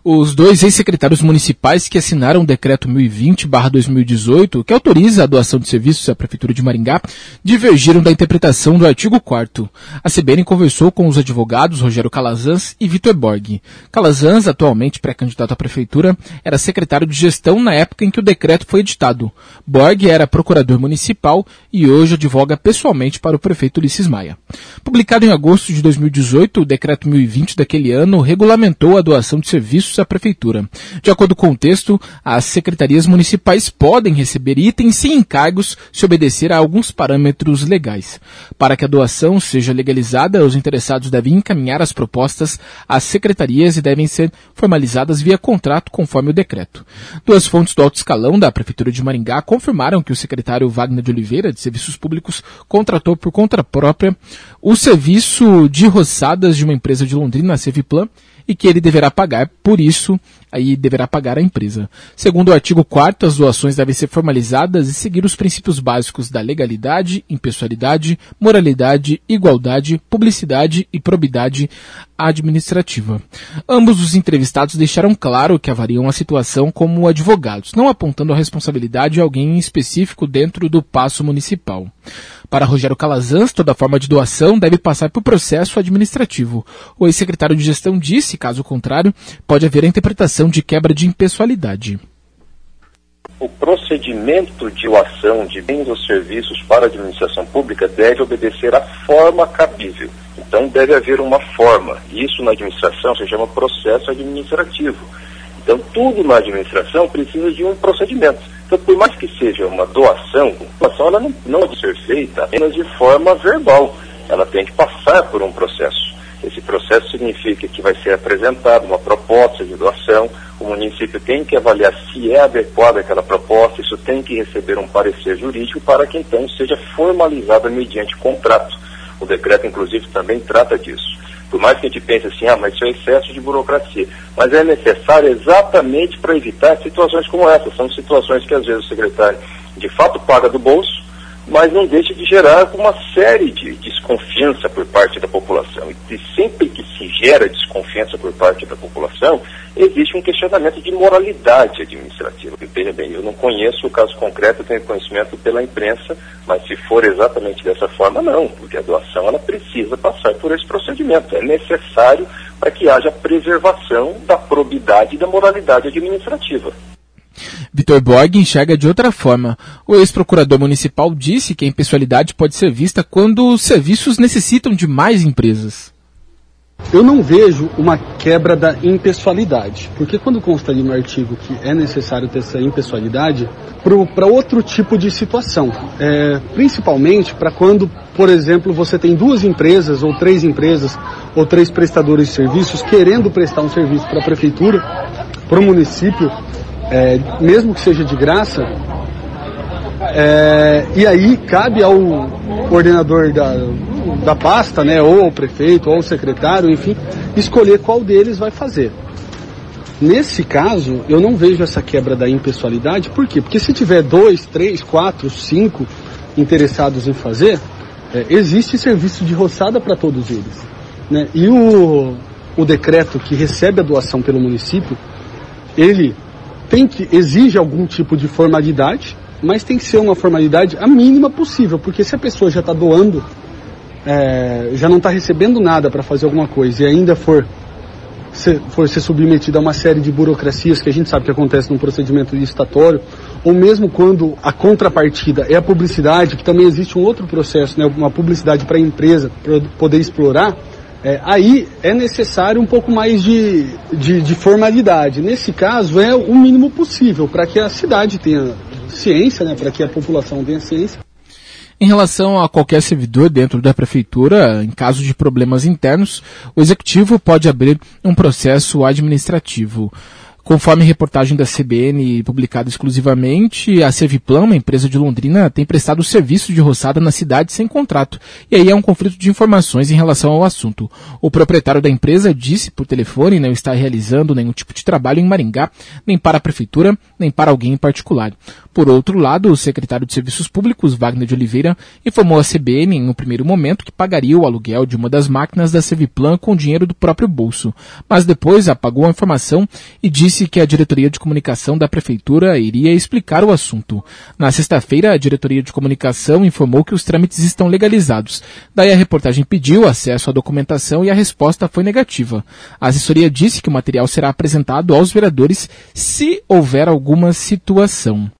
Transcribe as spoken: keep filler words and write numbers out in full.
Os dois ex-secretários municipais que assinaram o decreto mil e vinte barra dois mil e dezoito, que autoriza a doação de serviços à Prefeitura de Maringá, divergiram da interpretação do artigo quarto. A C B N conversou com os advogados Rogério Calazans e Vitor Borg. Calazans, atualmente pré-candidato à Prefeitura, era secretário de gestão na época em que o decreto foi editado. Borg era procurador municipal e hoje advoga pessoalmente para o prefeito Ulisses Maia. Publicado em agosto de dois mil e dezoito, o decreto mil e vinte daquele ano regulamentou a doação de serviços à Prefeitura. De acordo com o texto, as secretarias municipais podem receber itens sem encargos se obedecer a alguns parâmetros legais. Para que a doação seja legalizada, os interessados devem encaminhar as propostas às secretarias e devem ser formalizadas via contrato conforme o decreto. Duas fontes do alto escalão da Prefeitura de Maringá confirmaram que o secretário Wagner de Oliveira, de Serviços Públicos, contratou por conta própria o serviço de roçadas de uma empresa de Londrina, a Serviplan, e que ele deverá pagar, por isso, aí deverá pagar a empresa. Segundo o artigo quarto, as doações devem ser formalizadas e seguir os princípios básicos da legalidade, impessoalidade, moralidade, igualdade, publicidade e probidade administrativa. Ambos os entrevistados deixaram claro que avaliam a situação como advogados, não apontando a responsabilidade a alguém em específico dentro do paço municipal. Para Rogério Calazans, toda forma de doação deve passar por processo administrativo. O ex-secretário de gestão disse, caso contrário, pode haver a interpretação de quebra de impessoalidade. O procedimento de doação de bens ou serviços para a administração pública deve obedecer à forma cabível. Então deve haver uma forma. Isso na administração se chama processo administrativo. Então tudo na administração precisa de um procedimento. Então por mais que seja uma doação, a doação ela não, não pode ser feita apenas de forma verbal. Ela tem que passar por um processo. Esse processo significa que vai ser apresentada uma proposta de doação, o município tem que avaliar se é adequada aquela proposta, isso tem que receber um parecer jurídico para que então seja formalizada mediante contrato. O decreto, inclusive, também trata disso. Por mais que a gente pense assim, ah, mas isso é excesso de burocracia. Mas é necessário exatamente para evitar situações como essa. São situações que às vezes o secretário de fato paga do bolso, mas não deixa de gerar uma série de desconfiança por parte da população. E sempre que se gera desconfiança por parte da população, existe um questionamento de moralidade administrativa. Veja bem, eu não conheço o caso concreto, eu tenho conhecimento pela imprensa, mas se for exatamente dessa forma, não, porque a doação ela precisa passar por esse procedimento. É necessário para que haja preservação da probidade e da moralidade administrativa. Vitor Borg enxerga de outra forma. O ex-procurador municipal disse que a impessoalidade pode ser vista quando os serviços necessitam de mais empresas. Eu não vejo uma quebra da impessoalidade, porque quando consta ali no artigo que é necessário ter essa impessoalidade para outro tipo de situação, é, principalmente para quando, por exemplo, você tem duas empresas ou três empresas ou três prestadores de serviços querendo prestar um serviço para a prefeitura, para o município, É, mesmo que seja de graça, é, e aí cabe ao coordenador da, da pasta, né, ou ao prefeito, ou ao secretário, enfim, escolher qual deles vai fazer. Nesse caso, eu não vejo essa quebra da impessoalidade. Por quê? Porque se tiver dois, três, quatro, cinco interessados em fazer, é, existe serviço de roçada para todos eles, né? E o, o decreto que recebe a doação pelo município, ele tem que exige algum tipo de formalidade, mas tem que ser uma formalidade a mínima possível, porque se a pessoa já está doando, é, já não está recebendo nada para fazer alguma coisa e ainda for ser, for ser submetida a uma série de burocracias que a gente sabe que acontece num procedimento licitatório, ou mesmo quando a contrapartida é a publicidade, que também existe um outro processo, né, uma publicidade para a empresa para poder explorar, É, aí é necessário um pouco mais de, de, de formalidade. Nesse caso, é o mínimo possível para que a cidade tenha ciência, né, para que a população tenha ciência. Em relação a qualquer servidor dentro da prefeitura, em caso de problemas internos, o executivo pode abrir um processo administrativo. Conforme reportagem da C B N publicada exclusivamente, a Serviplan, uma empresa de Londrina, tem prestado serviço de roçada na cidade sem contrato. E aí há um conflito de informações em relação ao assunto. O proprietário da empresa disse por telefone não estar realizando nenhum tipo de trabalho em Maringá, nem para a prefeitura, nem para alguém em particular. Por outro lado, o secretário de Serviços Públicos, Wagner de Oliveira, informou à C B N em um primeiro momento que pagaria o aluguel de uma das máquinas da Serviplan com dinheiro do próprio bolso, mas depois apagou a informação e disse que a diretoria de comunicação da prefeitura iria explicar o assunto. Na sexta-feira, a diretoria de comunicação informou que os trâmites estão legalizados. Daí a reportagem pediu acesso à documentação e a resposta foi negativa. A assessoria disse que o material será apresentado aos vereadores se houver alguma situação.